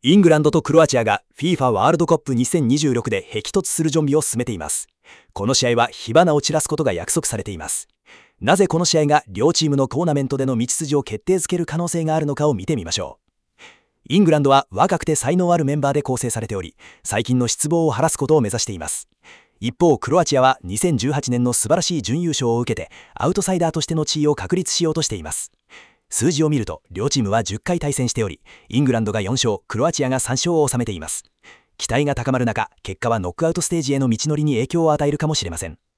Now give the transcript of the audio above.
イングランドとクロアチアが FIFA ワールドカップ2026で激突する準備を進めています。この試合は火花を散らすことが約束されています。なぜこの試合が両チームのトーナメントでの道筋を決定づける可能性があるのかを見てみましょう。イングランドは若くて才能あるメンバーで構成されており、最近の失望を晴らすことを目指しています。一方、クロアチアは2018年の素晴らしい準優勝を受けて、アウトサイダーとしての地位を確立しようとしています。数字を見ると、両チームは10回対戦しており、イングランドが4勝、クロアチアが3勝を収めています。期待が高まる中、結果はノックアウトステージへの道のりに影響を与えるかもしれません。